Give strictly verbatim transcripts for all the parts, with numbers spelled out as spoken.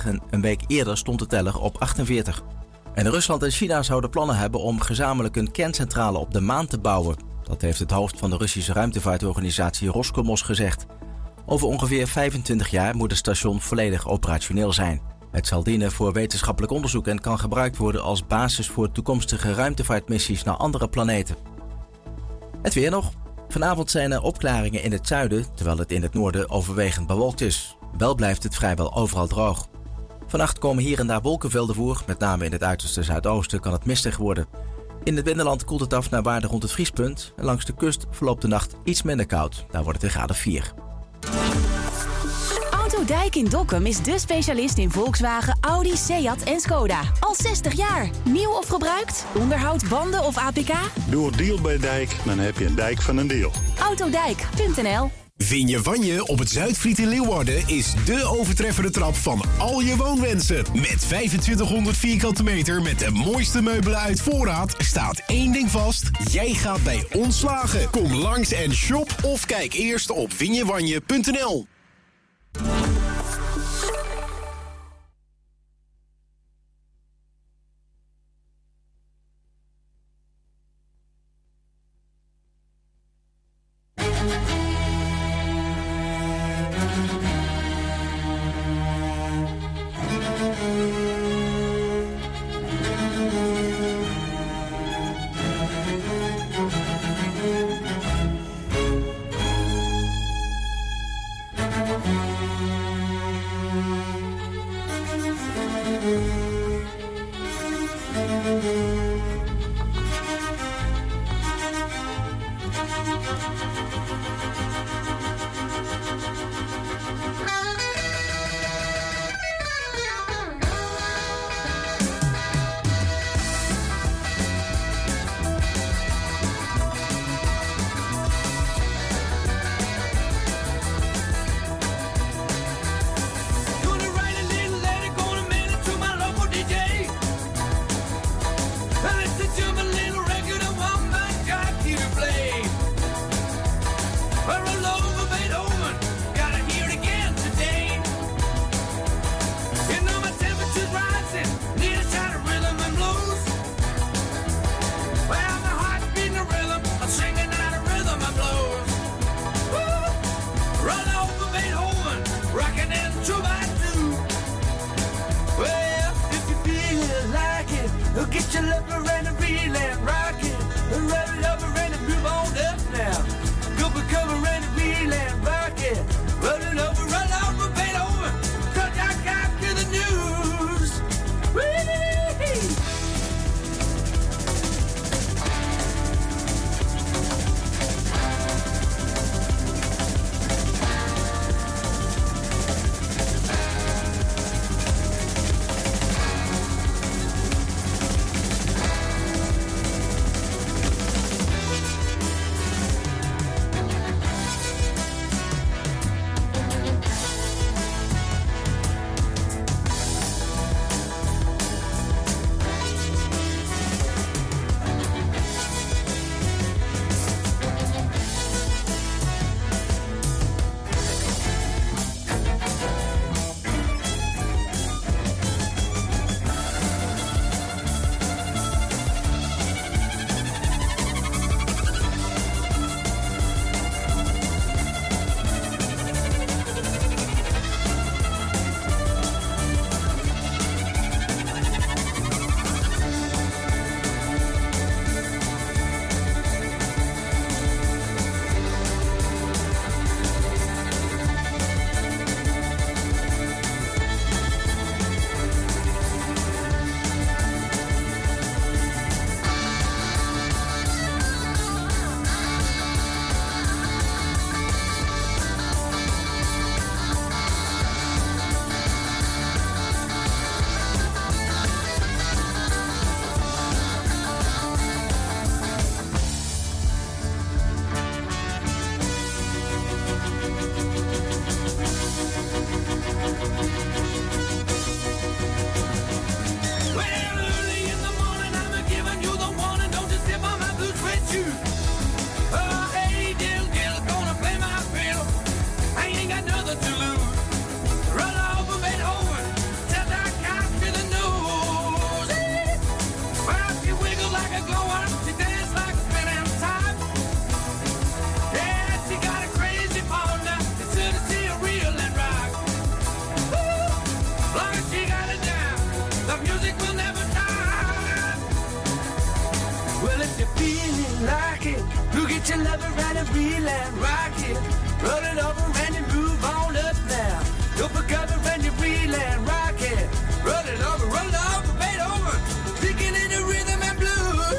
vierentwintig en een week eerder stond de teller op achtenveertig. En Rusland en China zouden plannen hebben om gezamenlijk een kerncentrale op de maan te bouwen. Dat heeft het hoofd van de Russische ruimtevaartorganisatie Roscosmos gezegd. Over ongeveer vijfentwintig jaar moet het station volledig operationeel zijn. Het zal dienen voor wetenschappelijk onderzoek en kan gebruikt worden als basis voor toekomstige ruimtevaartmissies naar andere planeten. Het weer nog. Vanavond zijn er opklaringen in het zuiden, terwijl het in het noorden overwegend bewolkt is. Wel blijft het vrijwel overal droog. Vannacht komen hier en daar wolkenvelden voor, met name in het uiterste zuidoosten kan het mistig worden. In het binnenland koelt het af naar waarde rond het vriespunt en langs de kust verloopt de nacht iets minder koud. Daar wordt het een graad vier. Autodijk in Dokkum is de specialist in Volkswagen, Audi, Seat en Skoda. Al zestig jaar. Nieuw of gebruikt? Onderhoud, banden of A P K? Doe een deal bij Dijk, dan heb je een dijk van een deal. Autodijk punt n l. Vignevanje op het Zuidvliet in Leeuwarden is dé overtreffende trap van al je woonwensen. Met vijfentwintighonderd vierkante meter met de mooiste meubelen uit voorraad staat één ding vast. Jij gaat bij ons slagen. Kom langs en shop of kijk eerst op vignevanje punt n l. Gonna write a little letter, gonna mail it to my local long as she got it down, the music will never die. Well, if you're feeling like it, you get your lover right and reel and rock it. Roll it over and you move on up now. Go for cover and you reel and rock it. Roll it over, roll it over, fade over. Sticking in the rhythm and blues.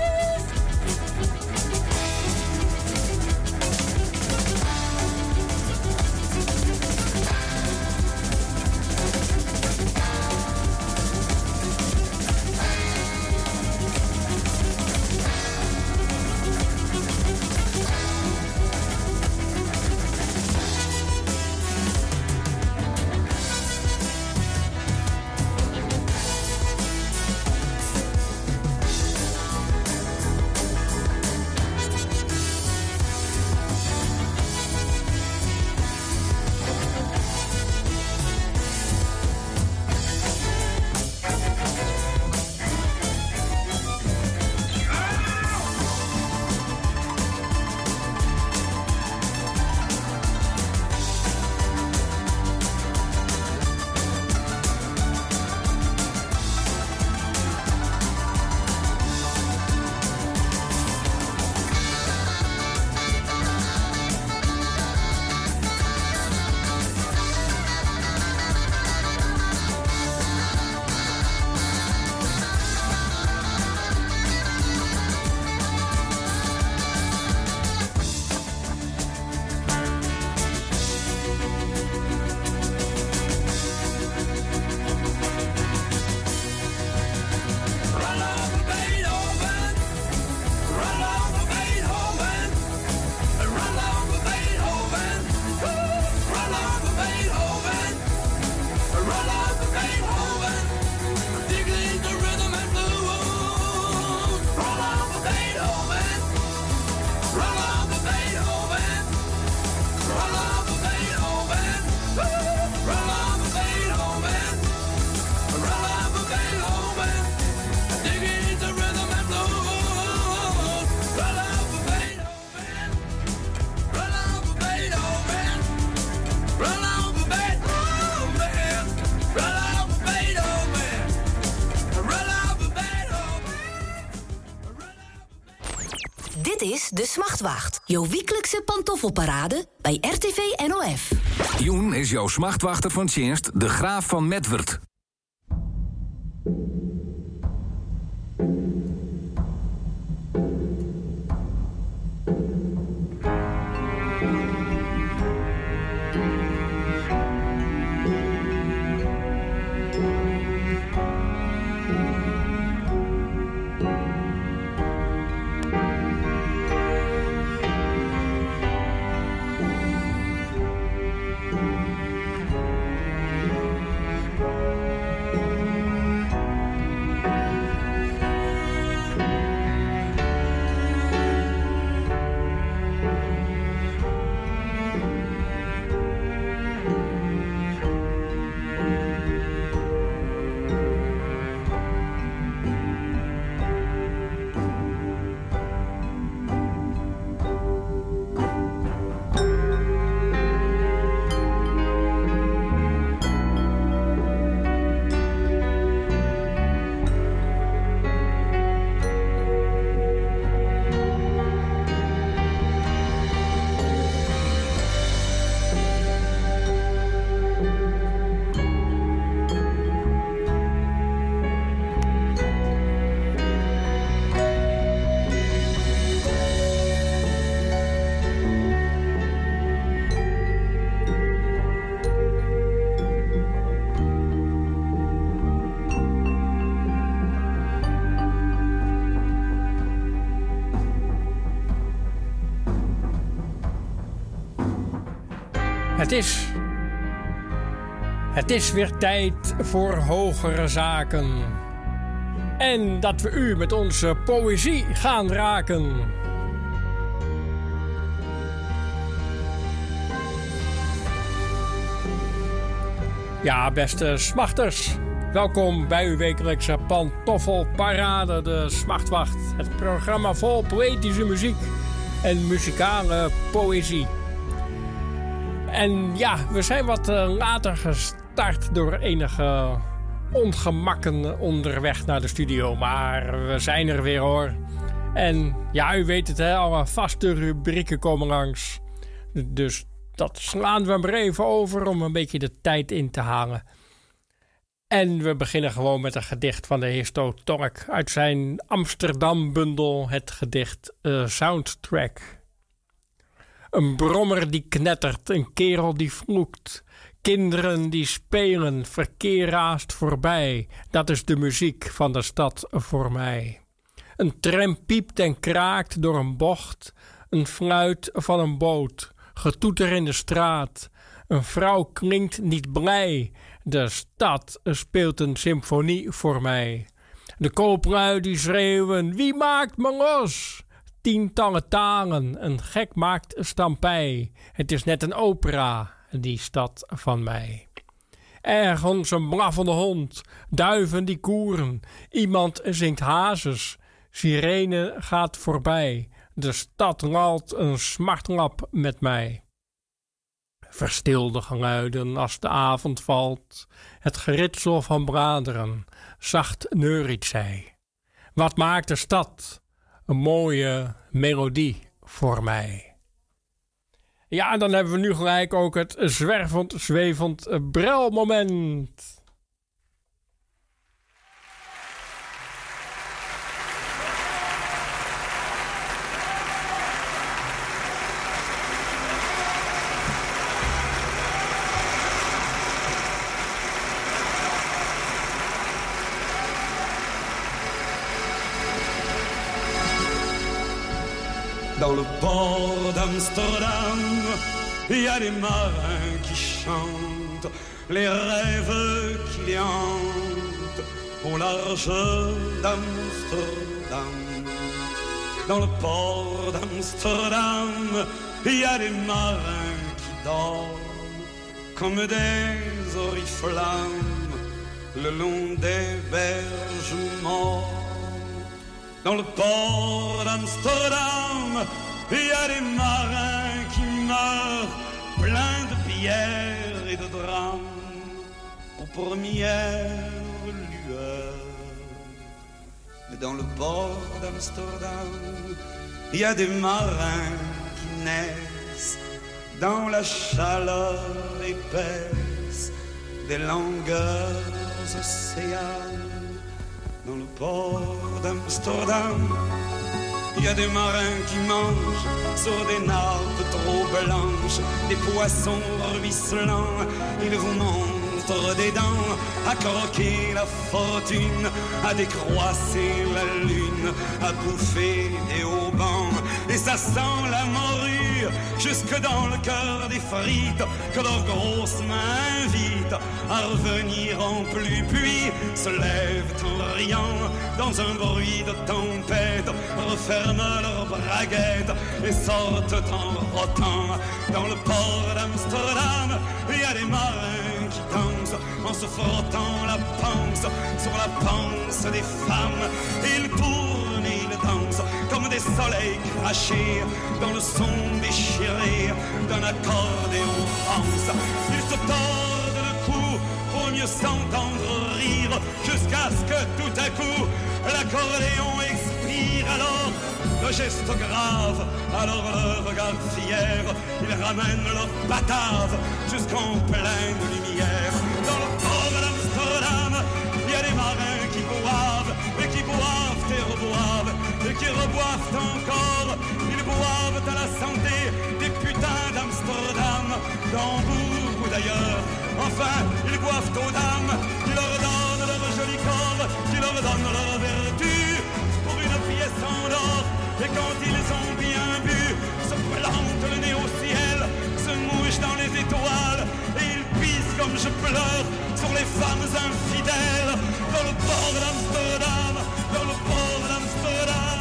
De Smachtwacht, jouw wekelijkse pantoffelparade bij R T V N O F. Joen is jouw smachtwachter van Tjinst, de Graaf van Medwerd. Het is... Het is weer tijd voor hogere zaken. En dat we u met onze poëzie gaan raken. Ja, beste smachters. Welkom bij uw wekelijkse pantoffelparade, de Smachtwacht. Het programma vol poëtische muziek en muzikale poëzie. En ja, we zijn wat uh, later getart door enige ongemakken onderweg naar de studio. Maar we zijn er weer hoor. En ja, u weet het, hè, alle vaste rubrieken komen langs. Dus dat slaan we maar even over om een beetje de tijd in te halen. En we beginnen gewoon met een gedicht van de heer Sto Tork uit zijn Amsterdam-bundel, het gedicht uh, Soundtrack. Een brommer die knettert, een kerel die vloekt, kinderen die spelen, verkeer raast voorbij. Dat is de muziek van de stad voor mij. Een tram piept en kraakt door een bocht, een fluit van een boot, getoeter in de straat. Een vrouw klinkt niet blij, de stad speelt een symfonie voor mij. De kooplui die schreeuwen, wie maakt me los? Tientallen talen, een gek maakt stampij. Het is net een opera, die stad van mij. Ergens een blaffende hond, duiven die koeren. Iemand zingt hazes, sirene gaat voorbij. De stad lalt een smartlap met mij. Verstilde geluiden als de avond valt. Het geritsel van bladeren, zacht neuriet zij. Wat maakt de stad? Een mooie melodie voor mij. Ja, en dan hebben we nu gelijk ook het zwervend, zwevend brelmoment. Dans le port d'Amsterdam, il y a des marins qui chantent les rêves qui les hantent au large d'Amsterdam. Dans le port d'Amsterdam, il y a des marins qui dorment comme des oriflammes le long des berges mortes. Dans le port d'Amsterdam, il y a des marins qui meurent, pleins de pierres et de drames, aux premières lueurs. Mais dans le port d'Amsterdam, il y a des marins qui naissent dans la chaleur épaisse des longueurs océanes. Dans le port d'Amsterdam, il y a des marins qui mangent sur des nappes trop blanches, des poissons ruisselants. Ils vous montrent des dents à croquer la fortune, à décroisser la lune, à bouffer des haubans. Et ça sent la morue jusque dans le cœur des frites que leurs grosses mains invitent à revenir en pluie. Puis se lèvent en riant dans un bruit de tempête, referment leurs braguettes et sortent en rotant. Dans le port d'Amsterdam, il y a des marins qui dansent en se frottant la panse sur la panse des femmes. Ils tournent et ils dansent comme des soleils crachés dans le son déchiré d'un accordéon rance. Ils se tordent le cou pour mieux s'entendre rire, jusqu'à ce que tout à coup l'accordéon expire. Alors le geste grave, alors le regard fier, ils ramènent leur batave jusqu'en pleine lumière. Dans le port d'Amsterdam, il y a des marins qui boivent et qui boivent et reboivent et qui reboivent encore. Ils boivent à la santé des putains d'Amsterdam, d'Hambourg ou d'ailleurs. Enfin, ils boivent aux dames qui leur donnent leur joli corps, qui leur donnent leur vertu pour une pièce en or. Et quand ils ont bien bu, se plantent le nez au ciel, se mouchent dans les étoiles, et ils pissent comme je pleure sur les femmes infidèles. Dans le port d'Amsterdam, dans le port d'Amsterdam.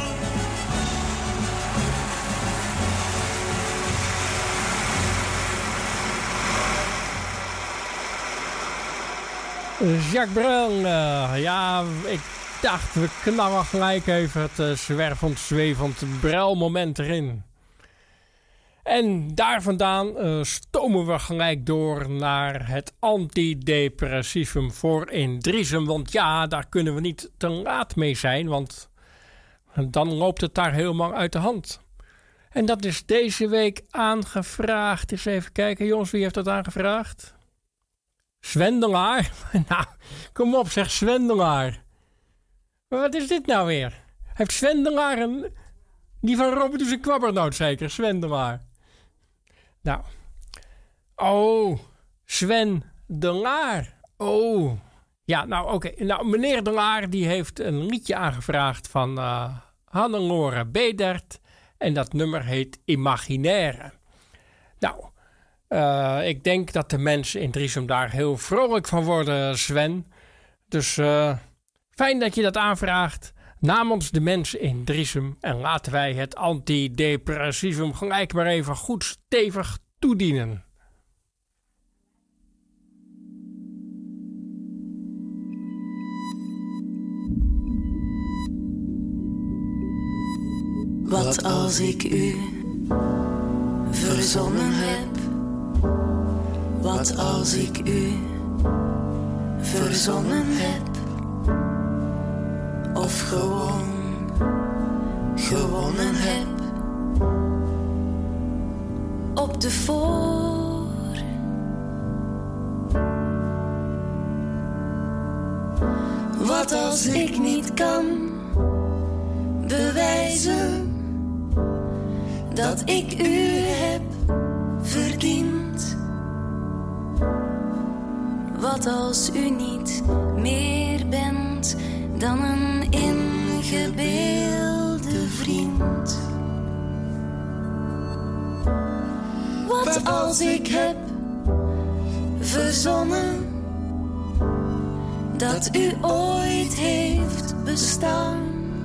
Jacques Brel, uh, ja, ik dacht, we knallen gelijk even het uh, zwervend, zwevend Brel moment erin. En daar vandaan uh, stomen we gelijk door naar het antidepressivum voor in Driesem. Want ja, daar kunnen we niet te laat mee zijn, want dan loopt het daar helemaal uit de hand. En dat is deze week aangevraagd. Eens even kijken, jongens, wie heeft dat aangevraagd? Zwendelaar? Nou, kom op, zeg Zwendelaar. Maar wat is dit nou weer? Heeft Zwendelaar een... Die van Robert en Kwabbernoot zeker, Zwendelaar. Nou. Oh, Sven de Laar. Oh. Ja, nou oké. Okay. Nou, meneer de Laar die heeft een liedje aangevraagd van uh, Hannelore Bedert. En dat nummer heet Imaginaire. Nou, uh, ik denk dat de mensen in Driesem daar heel vrolijk van worden, Sven. Dus uh, fijn dat je dat aanvraagt. Namens de mensen in Driesem. En laten wij het antidepressivum gelijk maar even goed stevig toedienen. Wat als ik u verzonnen heb? Wat als ik u verzonnen heb? Of gewoon gewonnen heb op de voor. Wat als ik niet kan bewijzen dat ik u heb verdiend? Wat als u niet meer bent dan een ingebeelde vriend? Wat als ik heb verzonnen dat u ooit heeft bestaan?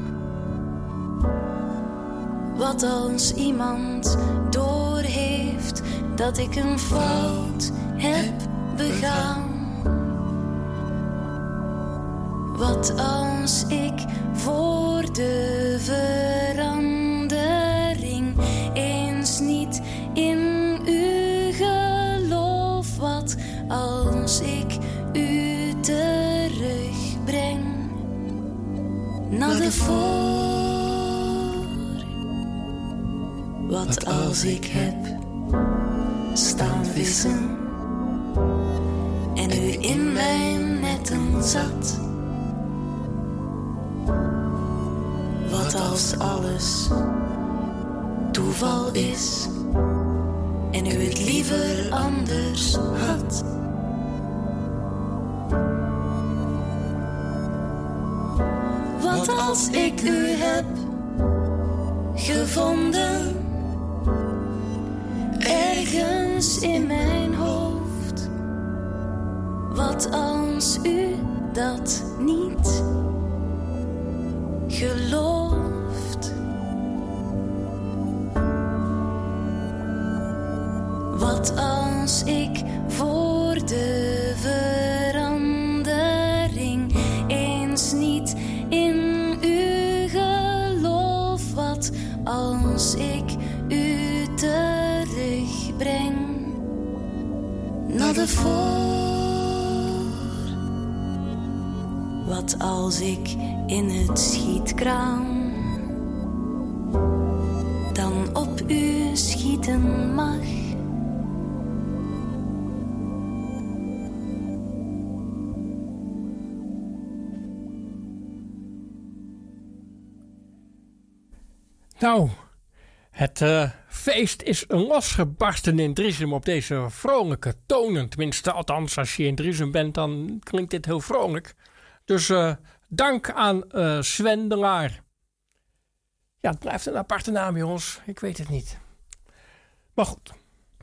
Wat als iemand doorheeft dat ik een fout heb begaan? Wat als ik voor de verandering eens niet in u geloof? Wat als ik u terugbreng naar de voor? Wat als ik heb staan vissen en u in mijn netten zat? Wat als alles toeval is en u het liever anders had? Wat als ik u heb gevonden ergens in mijn hoofd? Wat als u dat niet gelooft? Wat als ik voor de verandering eens niet in u geloof? Wat als ik u terugbreng naar de voor? Wat als ik in het schietkraam dan op u schieten mag? Nou, het uh, feest is losgebarsten in Driesem op deze vrolijke tonen. Tenminste, althans, als je in Driesem bent, dan klinkt dit heel vrolijk. Dus uh, dank aan uh, Sven de Laar. Ja, het blijft een aparte naam, jongens. Ik weet het niet. Maar goed.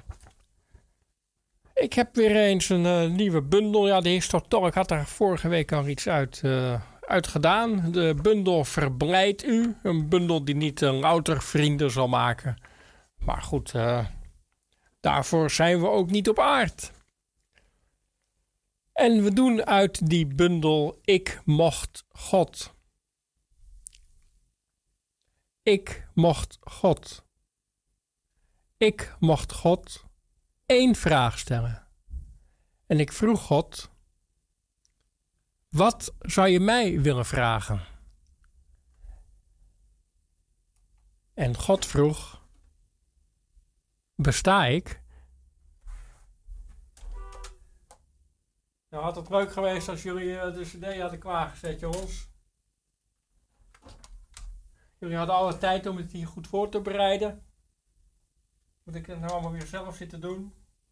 Ik heb weer eens een uh, nieuwe bundel. Ja, de Historie. Ik had daar vorige week al iets uit, uh, uit gedaan. De bundel Verblijdt u. Een bundel die niet uh, louter vrienden zal maken. Maar goed, uh, daarvoor zijn we ook niet op aard. En we doen uit die bundel Ik mocht God. Ik mocht God. Ik mocht God één vraag stellen. En ik vroeg God, wat zou je mij willen vragen? En God vroeg, besta ik? Nou had het leuk geweest als jullie uh, de cd hadden klaargezet, jongens. Jullie hadden alle tijd om het hier goed voor te bereiden. Moet ik het nou allemaal weer zelf zitten doen?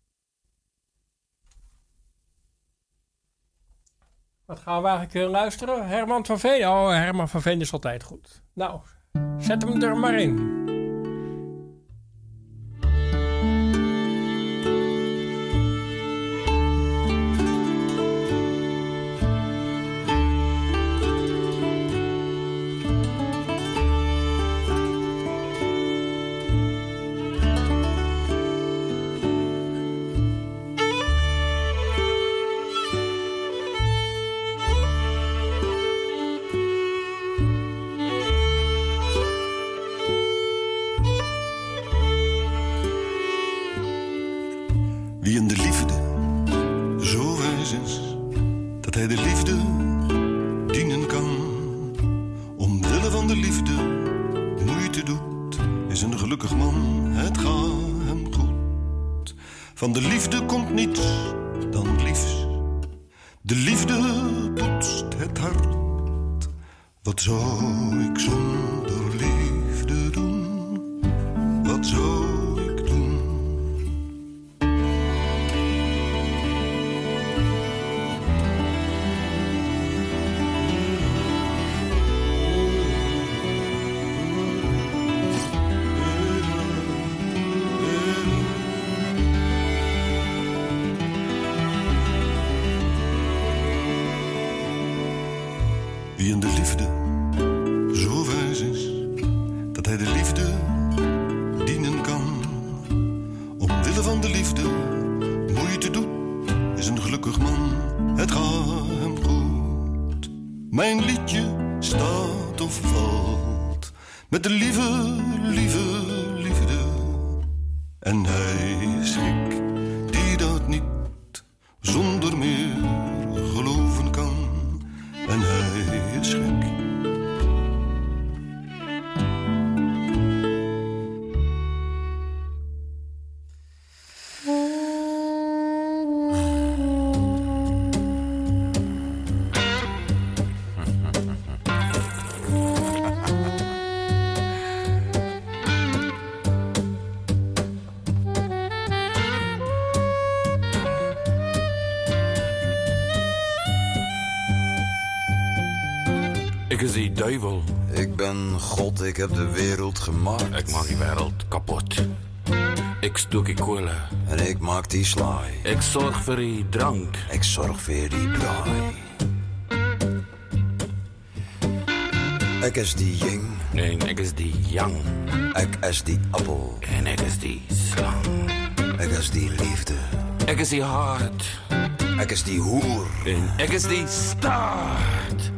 Wat gaan we eigenlijk luisteren? Herman van Veen? Oh, Herman van Veen is altijd goed. Nou, zet hem er maar in. Wie in de liefde zo wijs is, dat hij de liefde dienen kan. Omwille van de liefde moeite doet, is een gelukkig man, het gaat hem goed. Van de liefde komt niets dan liefs, de liefde poetst het hart. Wat zou ik zonder liefde doen, wat zou ik doen? Wie in de liefde zo wijs is, dat hij de liefde dienen kan. Omwille van de liefde moeite doet, is een gelukkig man, het gaat hem goed. Mijn liedje staat of valt met de lieve, lieve liefde. En hij is gek die dat niet zonder meer geloven kan. En hij is gek. Ik is die duivel. Ik ben God, ik heb de wereld gemaakt. Ik maak die wereld kapot. Ik stook die kolen. En ik maak die slaai. Ik zorg voor die drank. Ik zorg voor die braai. Ik is die ying. En ik is die yang. Ik is die appel. En ik is die slang. Ik is die liefde. Ik is die hart. Ik is die hoer. En ik is die staart.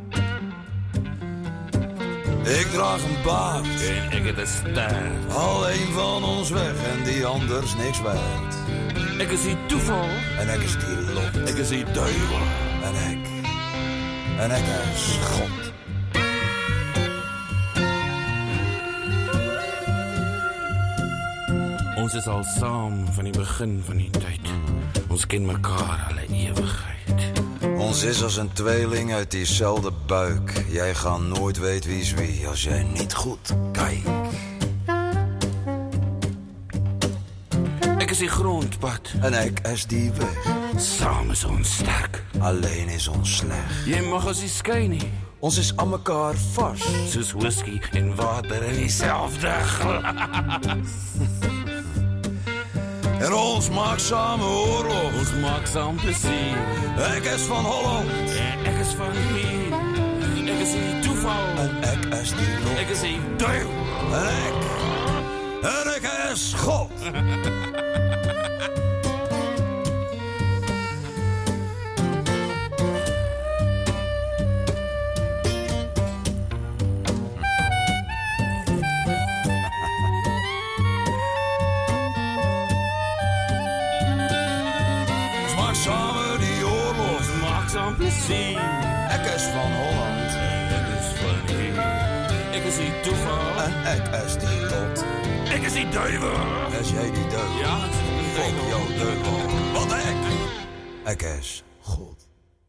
Ik draag een baard. En ik is de staart. Al een van ons weg en die anders niks waard. Ik is die toeval. En ik is die lot. Ik is die duivel. En ik. En ik is God. Ons is al saam van die begin van die tijd. Ons ken mekaar alle eeuwigheid. Ons is als een tweeling uit diezelfde buik. Jij gaat nooit weet wie is wie als jij niet goed kijkt. Ik is die grondpad. En ik is die weg. Samen is ons sterk. Alleen is ons slecht. Jy mag ons die skei nie. Ons is aan mekaar vast. Soos whisky en water in dieselfde glas. En ons maakt samen oorlog. Ons maakt samen plezier. Ik is van Holland. En ik is van hier. Ik is die toeval. En ik is die lot. Ik is die duivel. En ik. En ik is God. zien. Ik is van Holland. Ik is van hier. Ik is die toeval. En ik is die lot. Ik is die duivel. Is jij die duivel? Ja, fuck jou duivel. Wat ik? Ik is goed.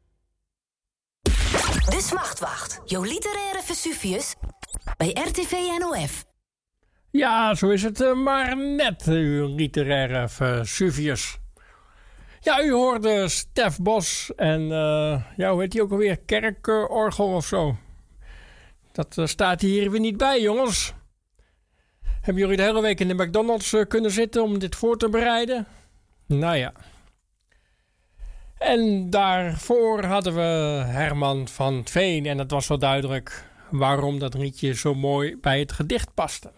De Smachtwacht, jouw literaire Vesuvius bij R T V N O F. Ja, zo is het uh, maar net, uw literaire Vesuvius. Ja, u hoorde Stef Bos en uh, ja, hoe heet die ook alweer? Kerkorgel of zo. Dat uh, staat hier weer niet bij, jongens. Hebben jullie de hele week in de McDonald's uh, kunnen zitten om dit voor te bereiden? Nou ja. En daarvoor hadden we Herman van Veen. En het was wel duidelijk waarom dat liedje zo mooi bij het gedicht paste.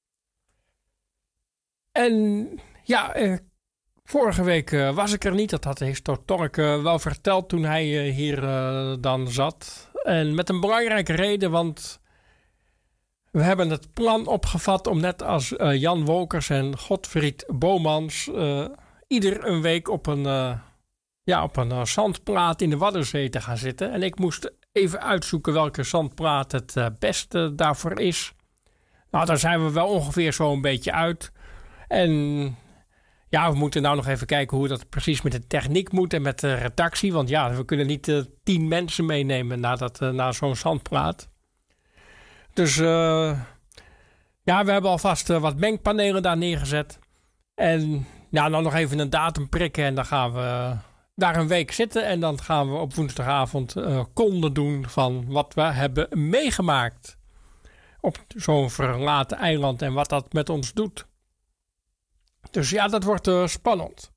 En ja, eh, vorige week uh, was ik er niet. Dat had de historitork uh, wel verteld toen hij uh, hier uh, dan zat. En met een belangrijke reden, want we hebben het plan opgevat om net als uh, Jan Wolkers en Godfried Bomans uh, ieder een week op een, uh, ja, op een uh, zandplaat in de Waddenzee te gaan zitten. En ik moest even uitzoeken welke zandplaat het uh, beste daarvoor is. Nou, daar zijn we wel ongeveer zo een beetje uit. En ja, we moeten nou nog even kijken hoe dat precies met de techniek moet en met de redactie. Want ja, we kunnen niet uh, tien mensen meenemen naar, dat, uh, naar zo'n zandplaat. Dus uh, ja, we hebben alvast uh, wat mengpanelen daar neergezet. En ja, nou nog even een datum prikken en dan gaan we uh, daar een week zitten. En dan gaan we op woensdagavond uh, konden doen van wat we hebben meegemaakt op zo'n verlaten eiland en wat dat met ons doet. Dus ja, dat wordt uh, spannend.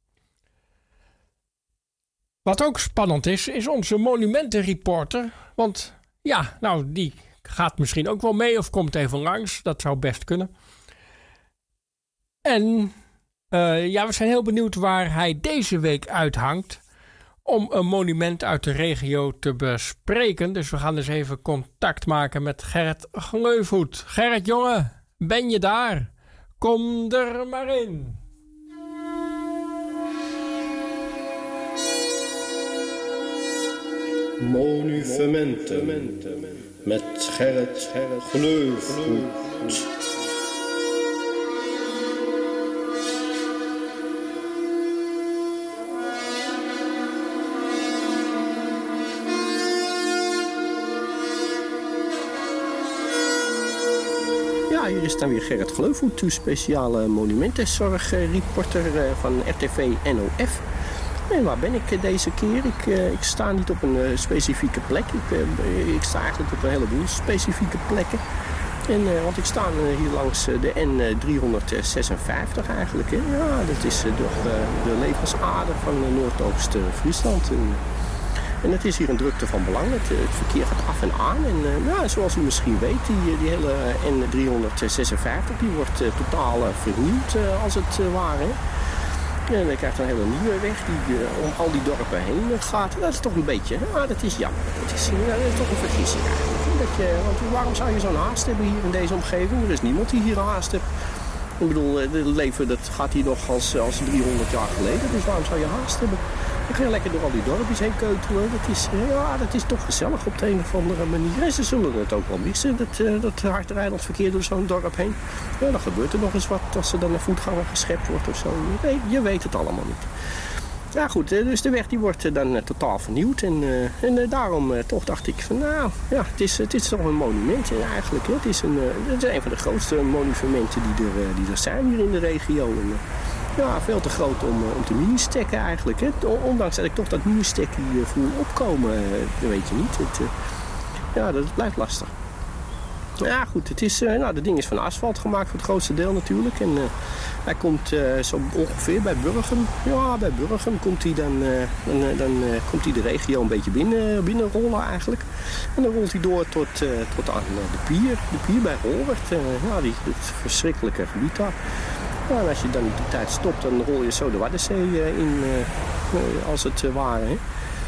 Wat ook spannend is, is onze monumentenreporter. Want ja, nou, die gaat misschien ook wel mee of komt even langs. Dat zou best kunnen. En uh, ja, we zijn heel benieuwd waar hij deze week uithangt om een monument uit de regio te bespreken. Dus we gaan dus even contact maken met Gerrit Gleufhoed. Gerrit, jongen, ben je daar? Kom er maar in. Monumenten met Gerrit Gleufhoed. Ja, hier is dan weer Gerrit Gleufhoed, uw speciale monumentenzorgreporter van R T V N O F. En waar ben ik deze keer? Ik, uh, ik sta niet op een uh, specifieke plek. Ik, uh, ik sta eigenlijk op een heleboel specifieke plekken. En, uh, want ik sta uh, hier langs uh, de N driehonderdzesenvijftig eigenlijk. Hè. Ja, dat is uh, toch uh, de levensader van uh, Noordoost-Friesland. En, en het is hier een drukte van belang. Het, het verkeer gaat af en aan. En uh, ja, zoals u misschien weet, die, die hele N driehonderdzesenvijftig die wordt uh, totaal uh, vernieuwd uh, als het uh, ware. Hè. En dan krijgt een hele nieuwe weg die uh, om al die dorpen heen gaat. Dat is toch een beetje, ja, dat is jammer. Dat is, uh, dat is toch een vergissing eigenlijk. Dat je, want waarom zou je zo'n haast hebben hier in deze omgeving? Er is niemand die hier haast heeft. Ik bedoel, het leven dat gaat hier nog als, als driehonderd jaar geleden. Dus waarom zou je haast hebben? Dan ga je lekker door al die dorpjes heen keutelen. Dat is, ja, dat is toch gezellig op de een of andere manier. En ze zullen het ook wel missen, dat, uh, dat hardrijdend verkeer door zo'n dorp heen. Ja, dan gebeurt er nog eens wat als er dan een voetganger geschept wordt of zo. Je weet, je weet het allemaal niet. Ja goed, dus de weg die wordt dan uh, totaal vernieuwd. En, uh, en uh, daarom uh, toch dacht ik van nou, ja, het is, het is toch een monument eigenlijk. Hè. Het, is een, uh, het is een van de grootste monumenten die er, uh, die er zijn hier in de regio. En, uh, ja, veel te groot om, uh, om te mini-stekken eigenlijk. Hè. Ondanks dat ik toch dat mini-stekkie uh, voel opkomen, uh, dat weet je niet. Het, uh, ja, dat blijft lastig. Ja goed, het is, uh, nou, dat ding is van asfalt gemaakt voor het grootste deel natuurlijk. En uh, hij komt uh, zo ongeveer bij Burgum. Ja, bij Burgum komt hij dan, uh, dan, uh, dan uh, komt hij de regio een beetje binnen, binnenrollen eigenlijk. En dan rolt hij door tot, uh, tot aan uh, de pier. De pier bij Holwert. Uh, ja, die, het verschrikkelijke gebied daar. Ja, en als je dan die tijd stopt, dan rol je zo de Waddenzee uh, in, uh, als het uh, ware. Hè.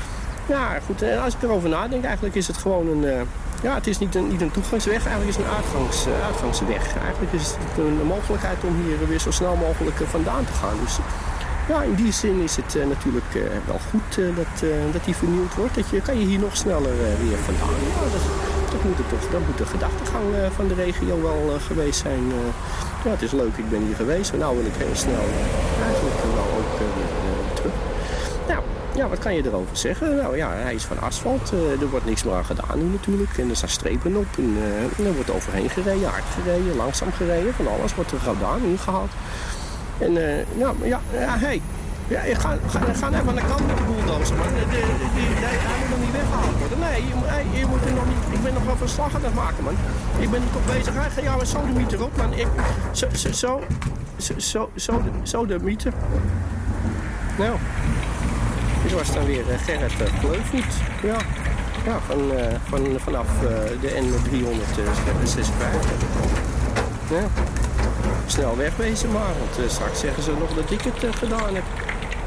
Ja goed, en als ik erover nadenk, eigenlijk is het gewoon een... Uh, Ja, het is niet een, niet een toegangsweg, eigenlijk is het een uitgangs, uh, uitgangsweg. Eigenlijk is het een, een mogelijkheid om hier weer zo snel mogelijk uh, vandaan te gaan. Dus ja, in die zin is het uh, natuurlijk uh, wel goed uh, dat, uh, dat die vernieuwd wordt. Dat je, kan je hier nog sneller uh, weer vandaan. Ja, dat, dat, moet het toch, dat moet de gedachtegang uh, van de regio wel uh, geweest zijn. Uh, ja, het is leuk, ik ben hier geweest. Maar nou wil ik heel snel uh, eigenlijk wel ook uh, weer uh, terug. Nou, ja, wat kan je erover zeggen? Nou ja, hij is van asfalt. Uh, er wordt niks meer aan gedaan nu natuurlijk. En er staan strepen op. En uh, er wordt overheen gereden, hard gereden, langzaam gereden. Van alles wordt er gedaan, ingehaald. En uh, ja, ja, ja, hey. Ja, ga, ga, ga even aan de kant met de bulldozer, man. Die, die, die, die, hij moet nog niet weggehaald worden. Nee, je, hey, je moet er nog niet... Ik ben nog wel verslag aan het maken, man. Ik ben toch bezig. Hij gaat jou een sodemieter op, man. Ik... Zo, zo, zo... Zo, zo, zo, zo de mieter. Nou... Dit was dan weer uh, Gerrit uh, Kleuvoet. Ja, ja van, uh, van, vanaf uh, de N driehonderdzesenvijftig. Ja. Snel wegwezen maar, want uh, straks zeggen ze nog dat ik het uh, gedaan heb.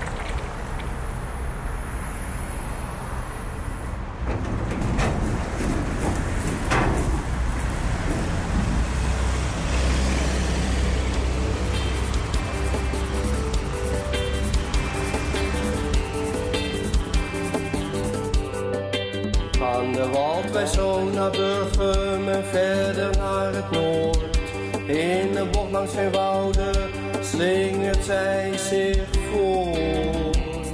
Van de Waldweg zo naar Burgum en verder naar het noord. In de bocht langs zijn wouden slingert zij zich voor.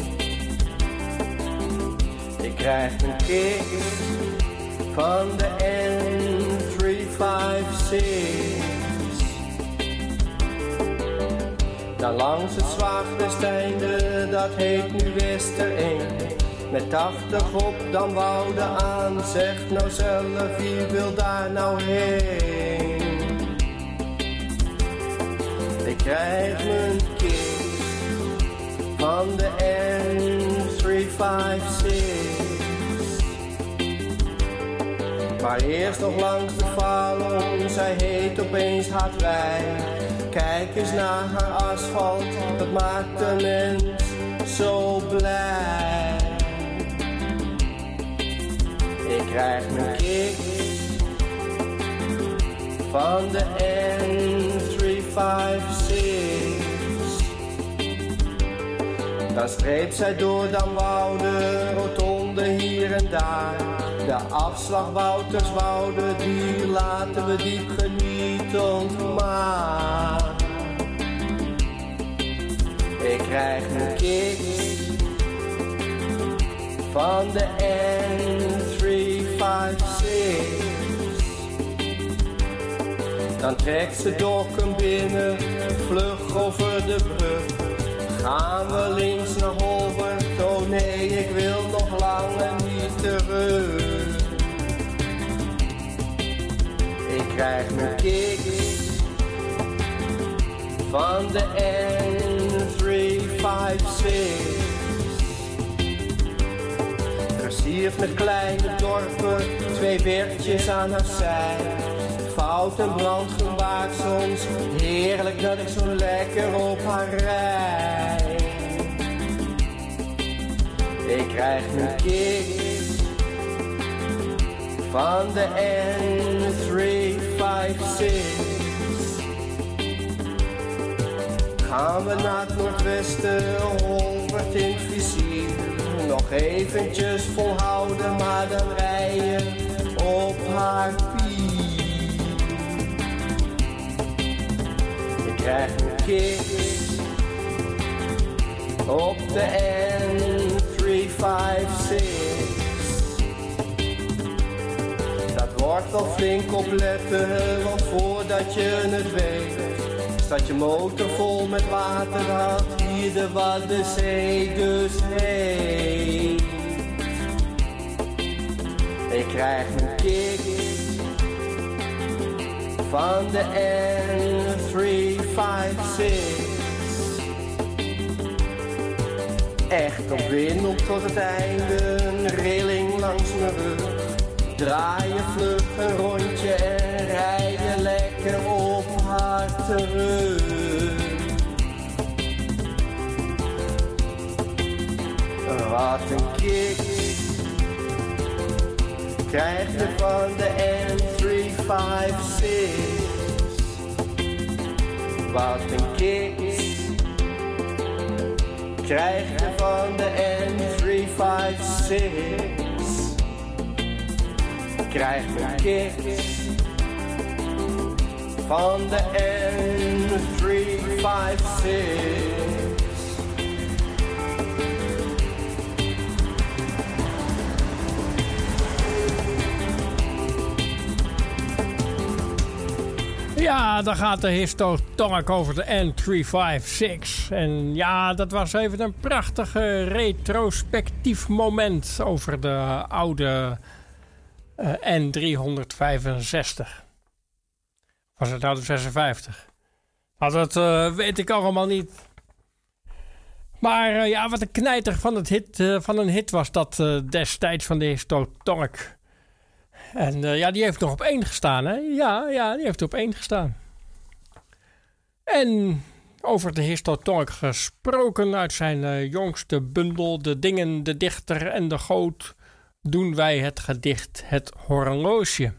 Ik krijg een kick van de N driehonderdvijfenzestig. Dan langs het Zwaagwesteinde, dat heet nu Wester één. Met tachtig op, dan wouden aan. Zeg nou zelf, wie wil daar nou heen? Ik krijg mijn kick van de N driehonderdvijfenzestig. Maar eerst nog langs de Valon, zij heet opeens Hartwijk. Kijk eens naar haar asfalt, dat maakt een mens zo blij. Ik krijg mijn kick van de N driehonderdvijfenzestig. Dan streep zij door dan Wouden, rotonde hier en daar. De afslag Wouterswoude, die laten we diep genietend maar. Ik krijg mijn kick van de N driehonderdvijfenzestig. Dan trekt ze Dokkum binnen, vlug over de brug. Gaan we links naar Holbert, oh nee, ik wil nog langer niet terug. Ik krijg mijn kicks van de N driehonderdvijfenzestig. Versierd met kleine dorpen, twee werkjes aan haar zij. Fout en brand gemaakt soms, heerlijk dat ik zo lekker op haar rij. Ik krijg mijn kicks van de N driehonderdvijfenzestig. Gaan we naar het noordwesten, Holbert in het vizier. Nog eventjes volhouden, maar dan rijden op haar pier. Ik krijg een kicks op de N driehonderdvijfenzestig. Dat wordt wel flink opletten, want voordat je het weet staat je motor vol met water, had hier de Waddenzee dus heet. Ik krijg mijn kicks van de N driehonderdvijfenzestig. Echt op wind op tot het einde, een rilling langs mijn rug. Draai je vlug een rondje en rij je lekker op haar terug. Wat een kicks krijg je van de N driehonderdvijfenzestig. Wat een kicks krijg je van de N drie vijf zes. Krijg je kicks van de N drie vijf zes. Ja, dan gaat de Histotonk over de N drie vijf zes. En ja, dat was even een prachtige retrospectief moment over de oude uh, N driehonderdvijfenzestig. Was het nou de zesenvijftig? Nou, dat uh, weet ik allemaal niet. Maar uh, ja, wat een knijter van, het hit, uh, van een hit was dat uh, destijds van de Histotonk. En uh, ja, die heeft nog op één gestaan, hè? Ja, ja, die heeft op één gestaan. En over de Histotonk gesproken uit zijn uh, jongste bundel... De Dingen, de Dichter en de Goot... doen wij het gedicht Het Horloge.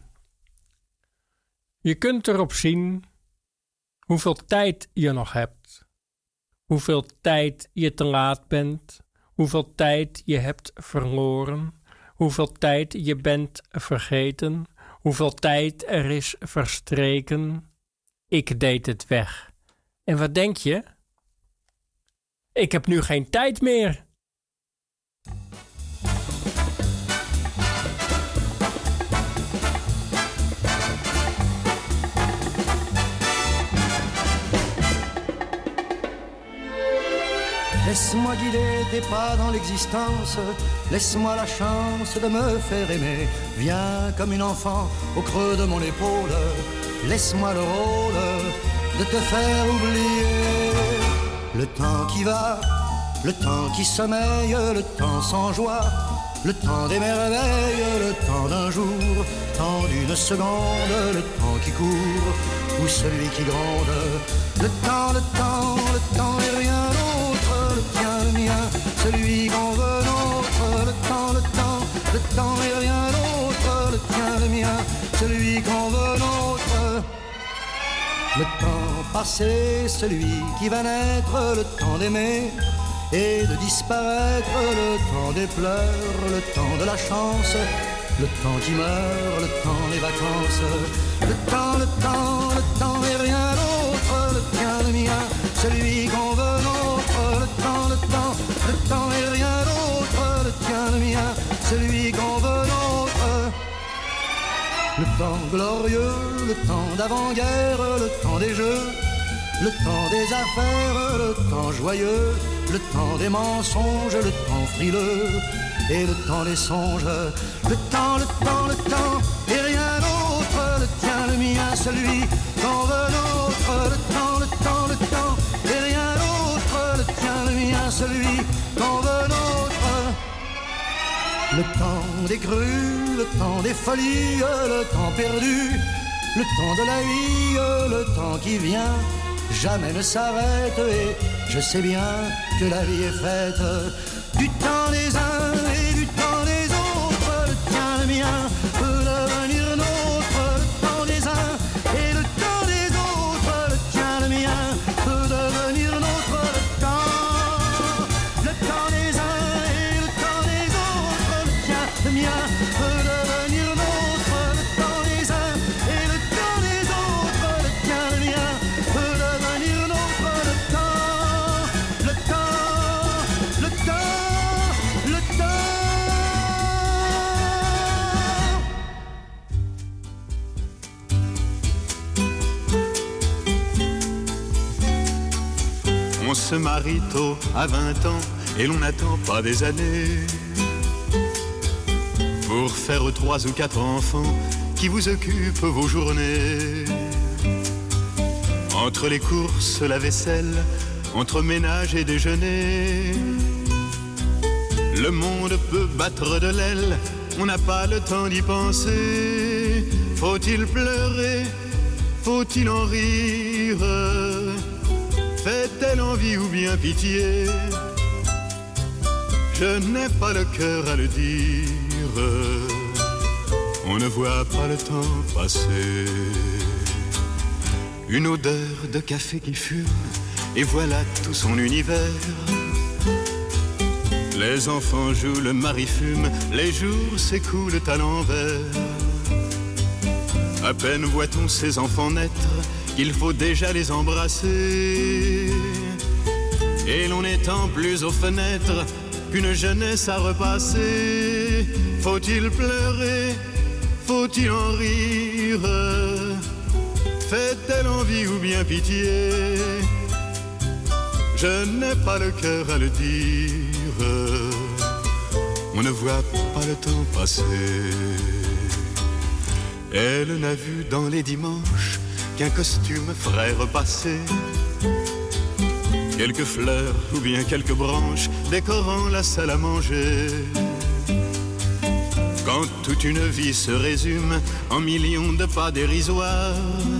Je kunt erop zien hoeveel tijd je nog hebt. Hoeveel tijd je te laat bent. Hoeveel tijd je hebt verloren... Hoeveel tijd je bent vergeten, hoeveel tijd er is verstreken. Ik deed het weg. En wat denk je? Ik heb nu geen tijd meer. Laisse-moi guider tes pas dans l'existence, laisse-moi la chance de me faire aimer. Viens comme une enfant au creux de mon épaule, laisse-moi le rôle de te faire oublier. Le temps qui va, le temps qui sommeille, le temps sans joie, le temps des merveilles, le temps d'un jour, temps d'une seconde, le temps qui court, ou celui qui gronde. Le temps, le temps, le temps et rien d'autre, le tien, le mien, celui qu'on veut nôtre. Le temps, le temps, le temps et rien d'autre, le tien, le mien, celui qu'on veut nôtre. Le temps passé, celui qui va naître, le temps d'aimer et de disparaître, le temps des pleurs, le temps de la chance, le temps qui meurt, le temps des vacances. Le temps, le temps, le temps et rien d'autre, le tien, le mien, celui qu'on veut nôtre. Le temps, le temps, le temps et rien d'autre, le tien, le mien, celui qu'on veut nôtre. Le temps glorieux, le temps d'avant-guerre, le temps des jeux, le temps des affaires, le temps joyeux, le temps des mensonges, le temps frileux et le temps des songes. Le temps, le temps, le temps et rien d'autre, le tien, le mien, celui qu'on veut nôtre. Le temps, le temps, le temps et rien d'autre, le tien, le mien, celui qu'on veut nôtre. Le temps des crues, le temps des folies, le temps perdu, le temps de la vie, le temps qui vient, jamais ne s'arrête et je sais bien que la vie est faite du temps des uns et du temps des autres. Le tien, le mien peut devenir nôtre. Le temps des uns et le temps des autres. Le tien, le mien peut devenir nôtre. Le temps, le temps des uns et le temps des autres. Le tien, le mien peut devenir nôtre. Le temps des uns et le temps des autres. Le tien, le mien peut devenir nôtre. Le temps, le temps, le temps, le temps. On se marie tôt à vingt ans et l'on n'attend pas des années pour faire trois ou quatre enfants qui vous occupent vos journées. Entre les courses, la vaisselle, entre ménage et déjeuner, le monde peut battre de l'aile, on n'a pas le temps d'y penser. Faut-il pleurer? Faut-il en rire? Fait-elle envie ou bien pitié? Je n'ai pas le cœur à le dire, on ne voit pas le temps passer. Une odeur de café qui fume, et voilà tout son univers. Les enfants jouent, le mari fume, les jours s'écoulent à l'envers. À peine voit-on ces enfants naître, qu'il faut déjà les embrasser. Et l'on n'étend plus aux fenêtres qu'une jeunesse à repasser. Faut-il pleurer? Faut-il en rire? Fait-elle envie ou bien pitié? Je n'ai pas le cœur à le dire. On ne voit pas le temps passer. Elle n'a vu dans les dimanches qu'un costume ferait repasser quelques fleurs ou bien quelques branches décorant la salle à manger. Quand toute une vie se résume en millions de pas dérisoires,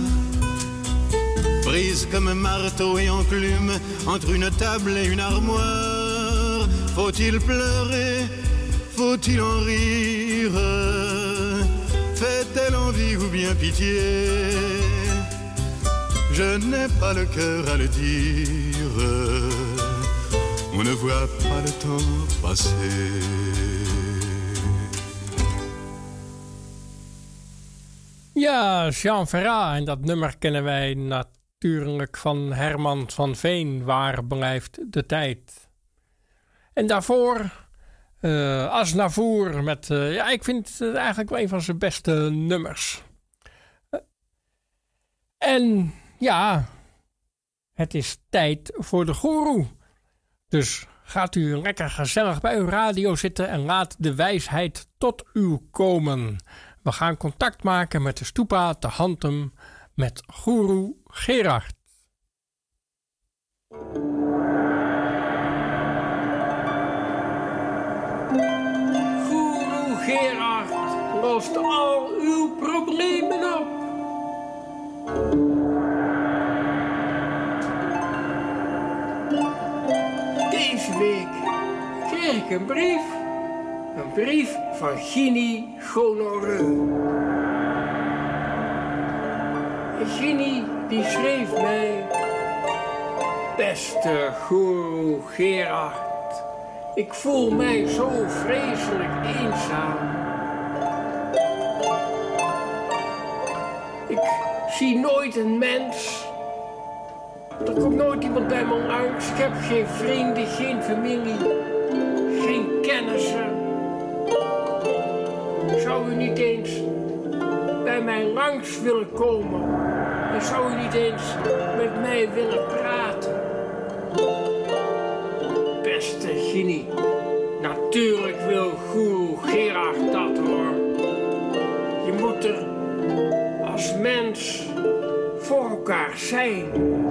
prise comme un marteau et enclume entre une table et une armoire. Faut-il pleurer? Faut-il en rire? Fait-elle envie ou bien pitié? Je n'ai pas le cœur à le dire. On ne voit pas le temps passer. Ja, Jean Ferrat. En dat nummer kennen wij natuurlijk van Herman van Veen. Waar blijft de tijd? En daarvoor uh, Aznavour met... Uh, ja, ik vind het eigenlijk wel een van zijn beste nummers. Uh, en ja, het is tijd voor de goeroe. Dus gaat u lekker gezellig bij uw radio zitten en laat de wijsheid tot u komen. We gaan contact maken met de Stupa te Hantem met goeroe Gerard. Goeroe Gerard lost al uw problemen op. Deze week kreeg ik een brief. Een brief van Ginny Gonoreu. Ginny die schreef mij: beste goeroe Gerard, ik voel mij zo vreselijk eenzaam. Ik zie nooit een mens. Er komt nooit iemand bij me langs. Ik heb geen vrienden, geen familie, geen kennissen. Zou u niet eens bij mij langs willen komen? En zou u niet eens met mij willen praten? Beste Ginny, natuurlijk wil goeroe Gerard dat hoor. Je moet er als mens voor elkaar zijn.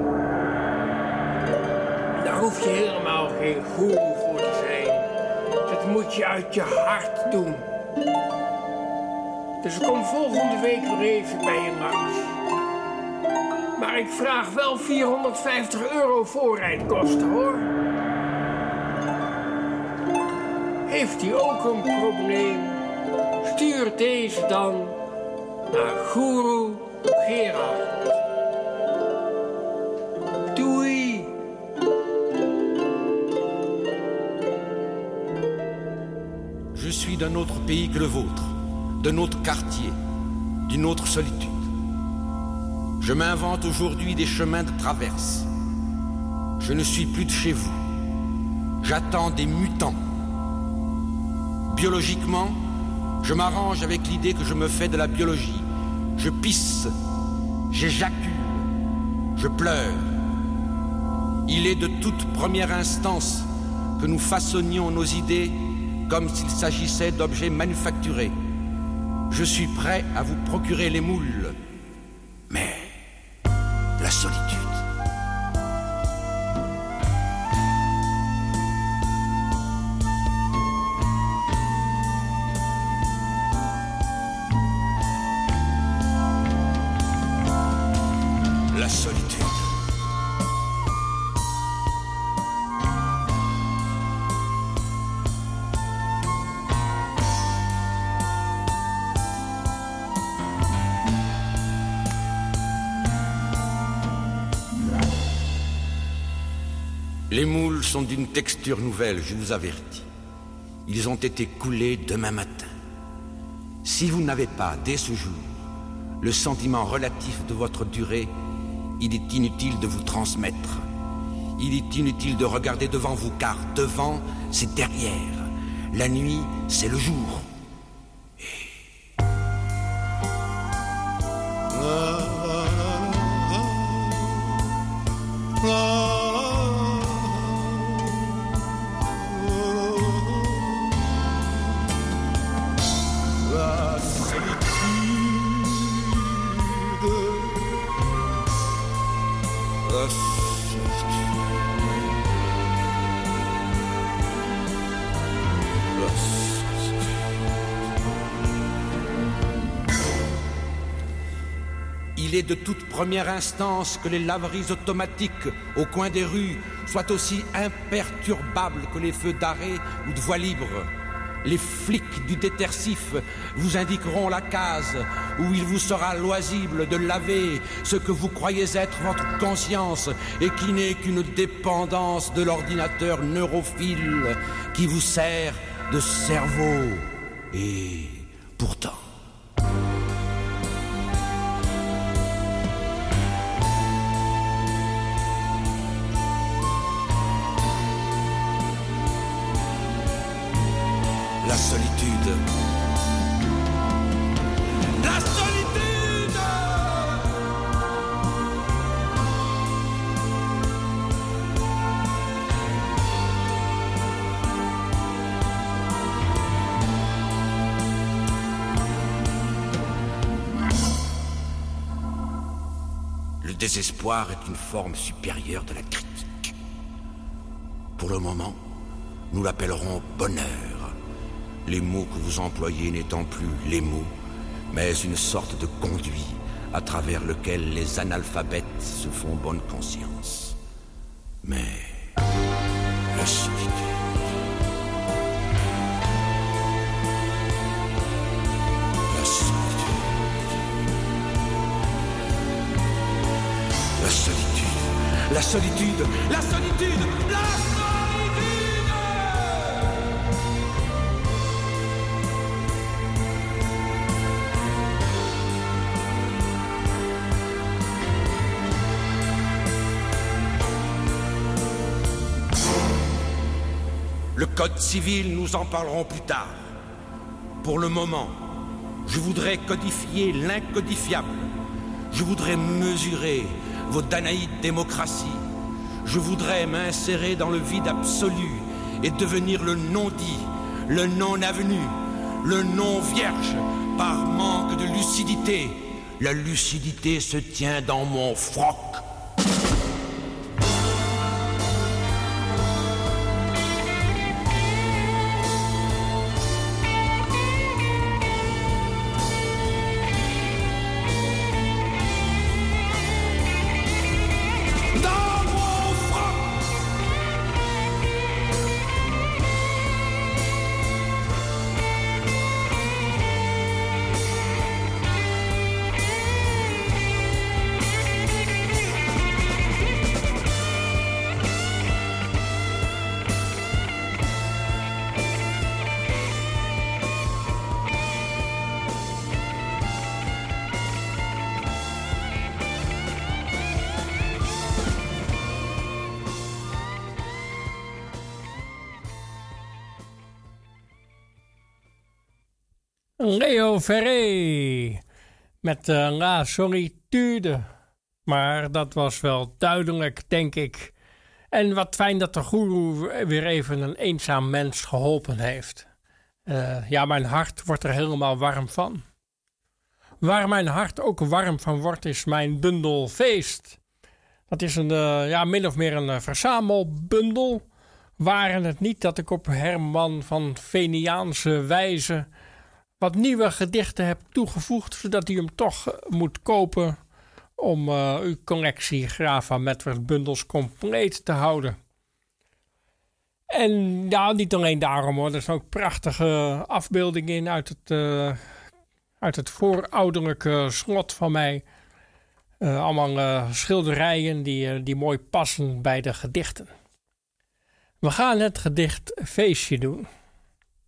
Daar hoef je helemaal geen goeroe voor te zijn. Dat moet je uit je hart doen. Dus ik kom volgende week weer even bij je langs. Maar ik vraag wel vierhonderdvijftig euro voorrijdkosten hoor. Heeft u ook een probleem? Stuur deze dan naar goeroe Gerard. Doei! Je suis d'un autre pays que le vôtre, d'un autre quartier, d'une autre solitude. Je m'invente aujourd'hui des chemins de traverse. Je ne suis plus de chez vous. J'attends des mutants. Biologiquement, je m'arrange avec l'idée que je me fais de la biologie. Je pisse, j'éjacule, je pleure. Il est de toute première instance que nous façonnions nos idées comme s'il s'agissait d'objets manufacturés. Je suis prêt à vous procurer les moules. Mais la solitude. La solitude. Les moules sont d'une texture nouvelle, je vous avertis. ils ont été coulés demain matin. Si vous n'avez pas, dès ce jour, le sentiment relatif de votre durée, il est inutile de vous transmettre. Il est inutile de regarder devant vous, car devant, c'est derrière. La nuit, c'est le jour. Et... La, la, la. Il est de toute première instance que les laveries automatiques au coin des rues soient aussi imperturbables que les feux d'arrêt ou de voie libre. Les flics du détersif vous indiqueront la case où il vous sera loisible de laver ce que vous croyez être votre conscience et qui n'est qu'une dépendance de l'ordinateur neurophile qui vous sert de cerveau. Et pourtant... La solitude. La solitude. Le désespoir est une forme supérieure de la critique. Pour le moment, nous l'appellerons bonheur. Les mots que vous employez n'étant plus les mots, mais une sorte de conduit à travers lequel les analphabètes se font bonne conscience. Mais la solitude... La solitude... La solitude... La solitude... La solitude... La solitude... Le code civil, nous en parlerons plus tard. Pour le moment, je voudrais codifier l'incodifiable. Je voudrais mesurer vos danaïdes démocraties. Je voudrais m'insérer dans le vide absolu et devenir le non-dit, le non-avenu, le non-vierge, par manque de lucidité. La lucidité se tient dans mon froc. Leo Ferré met uh, La Solitude. Maar dat was wel duidelijk, denk ik. En wat fijn dat de goeroe weer even een eenzaam mens geholpen heeft. Uh, ja, mijn hart wordt er helemaal warm van. Waar mijn hart ook warm van wordt, is mijn bundel Feest. Dat is een, uh, ja, min of meer een uh, verzamelbundel. Waren het niet dat ik op Herman van Veniaanse wijze wat nieuwe gedichten heb toegevoegd, zodat u hem toch uh, moet kopen om uh, uw collectie Grava Medward bundels compleet te houden. En ja, niet alleen daarom hoor, er zijn ook prachtige afbeeldingen in uit het, uh, uit het voorouderlijke slot van mij. Uh, allemaal uh, schilderijen die, uh, die mooi passen bij de gedichten. We gaan het gedicht Feestje doen.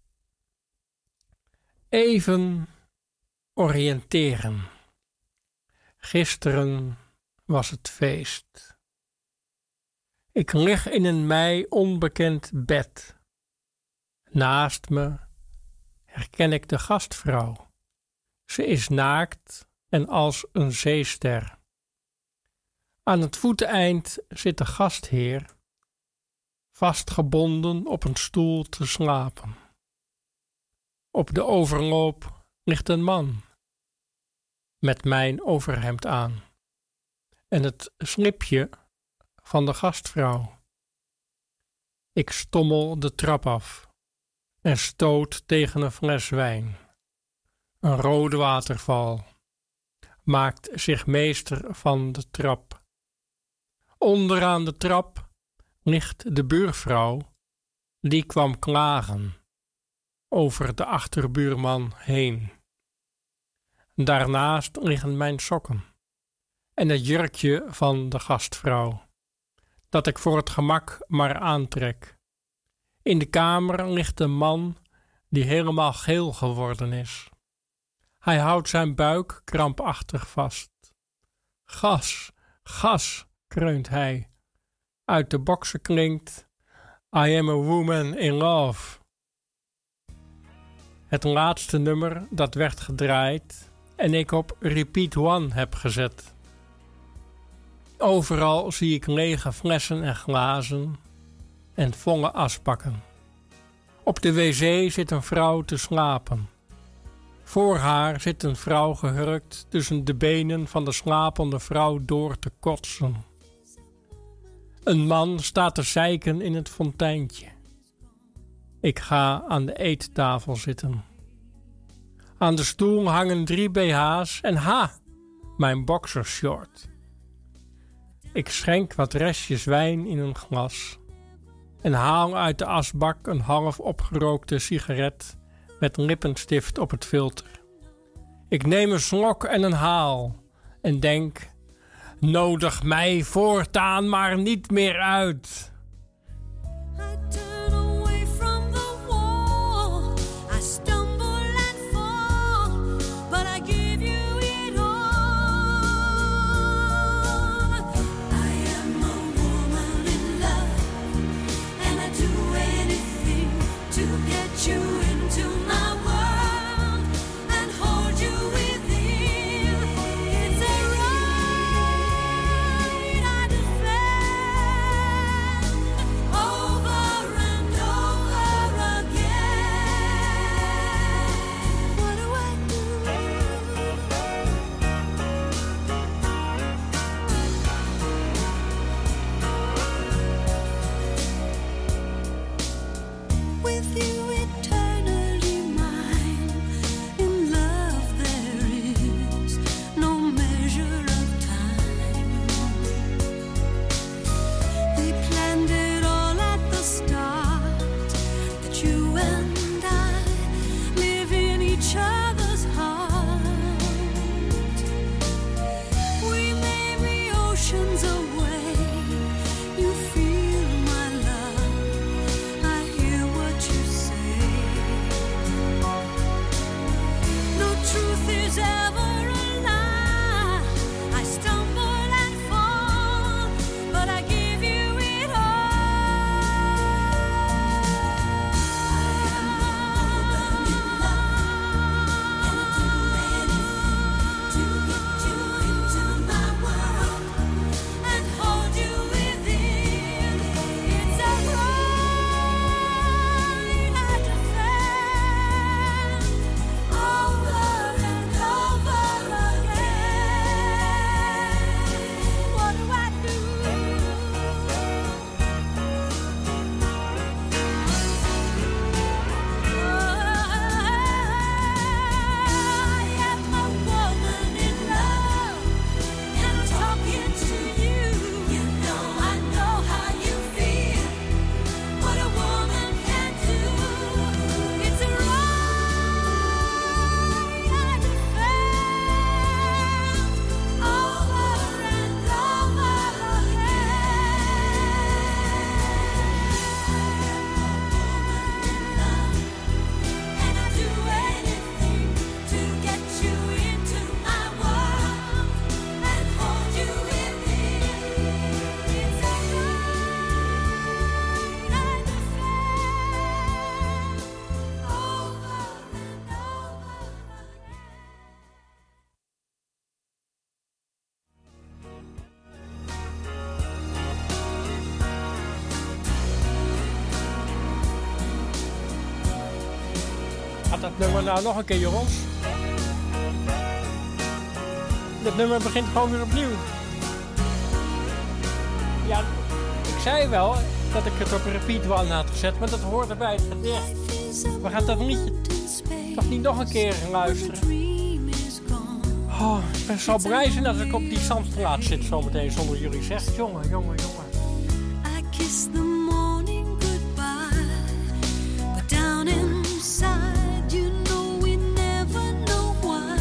Even oriënteren. Gisteren was het feest. Ik lig in een mij onbekend bed. Naast me herken ik de gastvrouw. Ze is naakt en als een zeester. Aan het voeteneind zit de gastheer, vastgebonden op een stoel te slapen. Op de overloop ligt een man, met mijn overhemd aan, en het slipje van de gastvrouw. Ik stommel de trap af en stoot tegen een fles wijn. Een rode waterval maakt zich meester van de trap. Onderaan de trap ligt de buurvrouw, die kwam klagen over de achterbuurman heen. Daarnaast liggen mijn sokken en het jurkje van de gastvrouw, dat ik voor het gemak maar aantrek. In de kamer ligt een man die helemaal geel geworden is. Hij houdt zijn buik krampachtig vast. Gas, gas, kreunt hij. Uit de boksen klinkt I am a woman in love. Het laatste nummer dat werd gedraaid en ik op repeat one heb gezet. Overal zie ik lege flessen en glazen en volle asbakken. Op de wc zit een vrouw te slapen. Voor haar zit een vrouw gehurkt tussen de benen van de slapende vrouw door te kotsen. Een man staat te zeiken in het fonteintje. Ik ga aan de eettafel zitten. Aan de stoel hangen drie B H's en ha, mijn boxershort. Ik schenk wat restjes wijn in een glas en haal uit de asbak een half opgerookte sigaret met lippenstift op het filter. Ik neem een slok en een haal en denk, nodig mij voortaan maar niet meer uit. dat nummer nou nog een keer, jongens. Dit nummer begint gewoon weer opnieuw. Ja, ik zei wel dat ik het op repeat one had gezet, maar dat hoort erbij het gedicht. We gaan dat niet, toch niet nog een keer luisteren. Oh, ik ben zo blij zijn als ik op die Zandstraat zit zometeen zonder jullie. Zegt jongen, jongen, jongen. I kiss the morning goodbye, but down inside you know we never know why.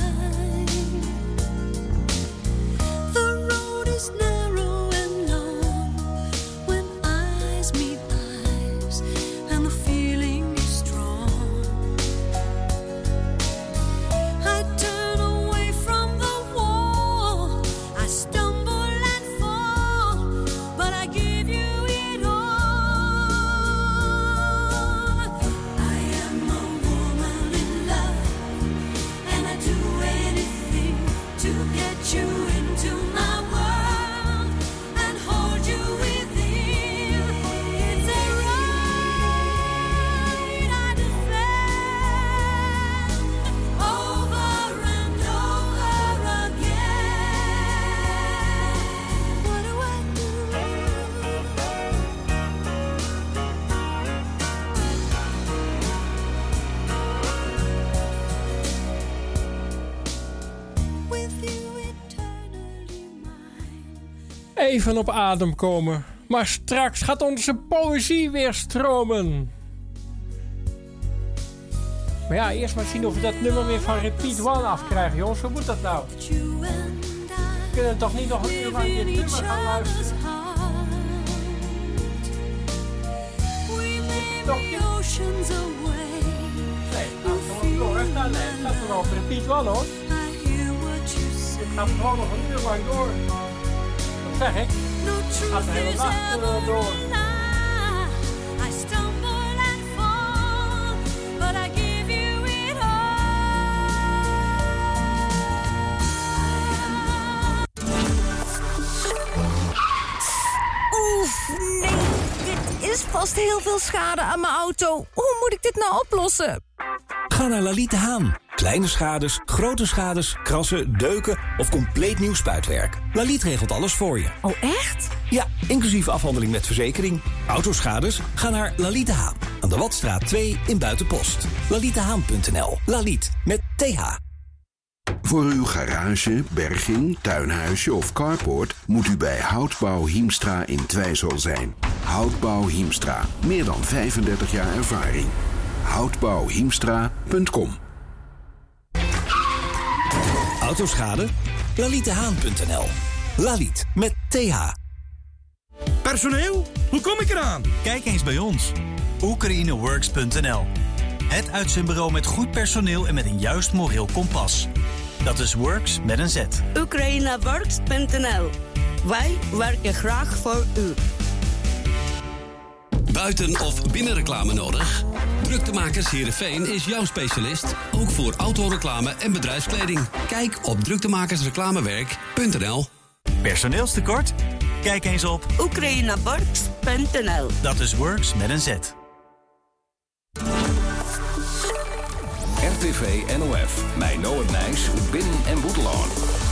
The road is narrow and long when eyes meet eyes and the feeling is strong. I turn away from the wall, I stumble and fall, but I give you it all. I am a woman in love, and I do anything to get you into my world and hold you within. It's a right I defend over and over again. What do I do? With you eternally mine. Even op adem komen. Maar straks gaat onze poëzie weer stromen. Maar ja, eerst maar zien of we dat nummer weer van Repeat One afkrijgen, jongens. Hoe moet dat nou? We kunnen toch niet nog een uur lang dit nummer gaan luisteren? We may be oceans away. Nee, nou, gewoon door. Het staat, nee, het staat er wel op Repeat One, hoor. I hear what you say. Het gaat gewoon nog een uur lang door. Wat zeg ik? No Het gaat truth de hele is nacht ever eh, door. a lie. I stumble and fall, but I give you it Oef, nee. Dit is vast heel veel schade aan mijn auto. Hoe moet ik dit nou oplossen? Ga naar Lalite Haan. Kleine schades, grote schades, krassen, deuken of compleet nieuw spuitwerk. Laliet regelt alles voor je. Oh, echt? Ja, inclusief afhandeling met verzekering. Autoschades? Ga naar Lalite Haan. Aan de Watstraat twee in Buitenpost. lalitehaan punt n l. Laliet met T H. Voor uw garage, berging, tuinhuisje of carport moet u bij Houtbouw Hiemstra in Twijzel zijn. Houtbouw Hiemstra. Meer dan vijfendertig jaar ervaring. houtbouw hiemstra punt com. Autoschade? lalitehaan punt n l. Laliet met T H. Personeel? Hoe kom ik eraan? Kijk eens bij ons. Oekraïneworks punt n l. Het uitzendbureau met goed personeel en met een juist moreel kompas. Dat is Works met een Z. Oekraïneworks punt n l. Wij werken graag voor u. Buiten- of binnenreclame nodig? Druktemakers Heerenveen is jouw specialist. Ook voor autoreclame en bedrijfskleding. Kijk op druktemakersreclamewerk punt n l. Personeelstekort? Kijk eens op Oekraïneworks punt n l. Dat is Works met een Z. R T V N O F, mijn Noord Nijs, Bin en Boeteloon.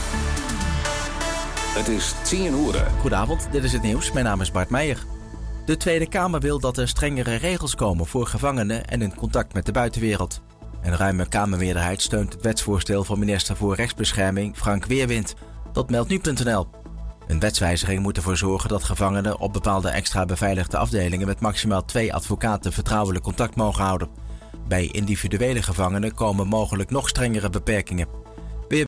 Het is tien uur. Goedenavond, dit is het nieuws. Mijn naam is Bart Meijer. De Tweede Kamer wil dat er strengere regels komen voor gevangenen en hun contact met de buitenwereld. Een ruime Kamermeerderheid steunt het wetsvoorstel van minister voor Rechtsbescherming Frank Weerwind. Dat meldt nu punt n l. Een wetswijziging moet ervoor zorgen dat gevangenen op bepaalde extra beveiligde afdelingen met maximaal twee advocaten vertrouwelijk contact mogen houden. Bij individuele gevangenen komen mogelijk nog strengere beperkingen.